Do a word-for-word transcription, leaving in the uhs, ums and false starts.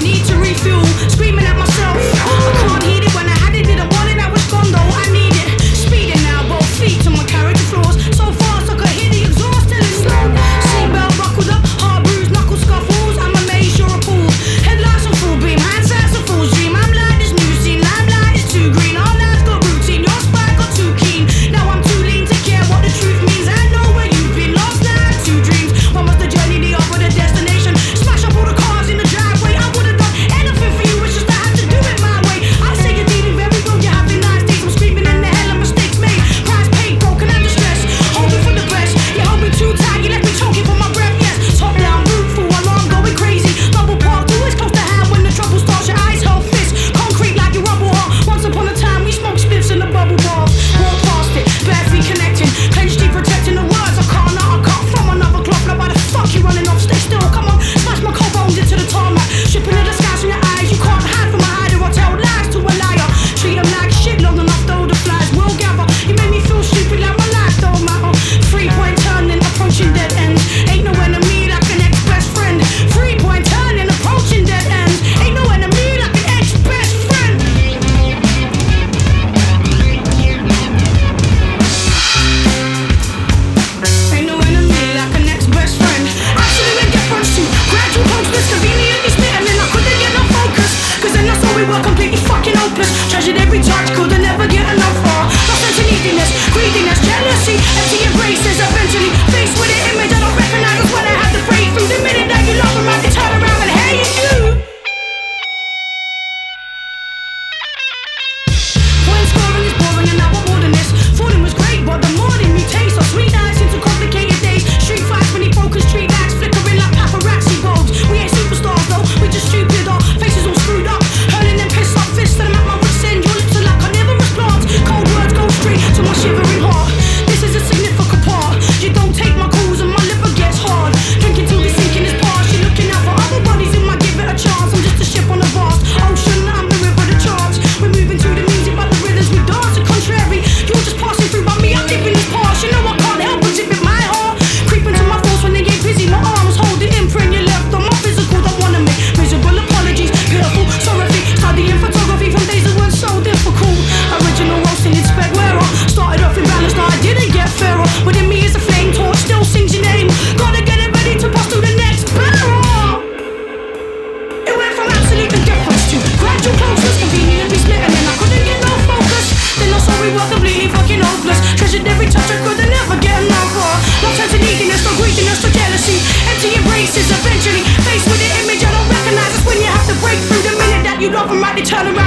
need to refuel, screaming at myself. I can't hear it when I had it, didn't want it, I was gone though. I need it, speeding now, both feet to my character flaws. So fast I could hear the exhaust till it's slow. Seatbelt buckled up, heart bruised, knuckle scuffles. I'm amazed you're appalled. Headlights on full beam, hindsight's a fool's dream. I'm like this new scene, limelight is too green. Our lives got routine, your spine got too keen. Now I'm too lean to care what the truth means. I know where you've been, lost now I have two dreams. One was the journey, the other the destination. Smash up all the cars in the driveway. I would've done anything for you, it's just I had to do it my way. I say you're dealing very well, you're having nice days. I'm screaming in the hell of mistakes made. Price paid, broken and distressed. Hoping for the best, you hold me too tight, you left me choking for my breath. Yes, top down, root full, alarm going crazy. Double park, always close to hand when the trouble starts. Your eyes held fist, concrete like your rubble heart. Once upon a time we smoked spliffs in the bubble bath. Walk past it, bare feet connecting, clenched deep protecting the words. I can't, not I can't from another clock. Now why the fuck you running off? Stay still, come on, smash my cold bones into the tarmac. Shipping to the skies from your eyes, you can't hide from my hider or tell lies to a liar. Treat them like shit long enough though the flies will gather. You made me feel stupid like my life don't matter. Three point turning, approaching dead ends. Ain't no enemy like an ex-best friend. Three point turning, approaching dead ends. Ain't no enemy like an ex-best friend. Ain't no enemy like an ex-best friend. Absolute difference to gradual closeness, conveniently smitten and I couldn't get no focus. Cause then I saw we were completely fucking hopeless. Treasured every touch, couldn't never get enough for. Lost into neediness, greediness, jealousy, empty embraces. Eventually faced with an image I don't recognize. That's when I had to break through. The minute that you love them, I can turn around and hate you. Point scoring is boring and now I'm more than this. Falling was great, but the morning we taste our sweet nights into complicated days. Street fights when he focus, street lights flickering like paparazzi bulbs. We ain't superstars though, we just stupid. Our faces all screwed up, hurling them pissed off fists. And I'm at my wit's end, your lips are like carnivorous plants. Cold words go straight to my shivering heart. This is a significant part. You don't take my calls and my liver gets hard. Drinking till the sinking is past. You're looking out for other bodies in my give it a chance. I'm just a ship on a vast ocean, I'm the river the charts. We're moving to the music but the rhythms we dance are contrary. You're just passing through but me, I'm living this past. You know I can't help but zip in my heart. Creeping to my thoughts when they ain't busy. My arms hold the imprint you left on my physical. Don't wanna make miserable apologies. Pitiful, sorry, studying photography from days that weren't so difficult. Original roasting in spec wearer. Started off in balance, now I didn't get fairer. Within me is a flame torch, still sings your name. Gotta get it ready to pass through the next barrel. It went from absolute indifference to gradual closeness, conveniently smitten and I couldn't get no focus. Then I saw we were completely fucking hopeless. Treasured every touch, I couldn't ever get enough for. Love turned to neediness, no greediness, no jealousy. Empty embraces, eventually faced with the image I don't recognize. That's when you have to break through. The minute that you love them right, they turn around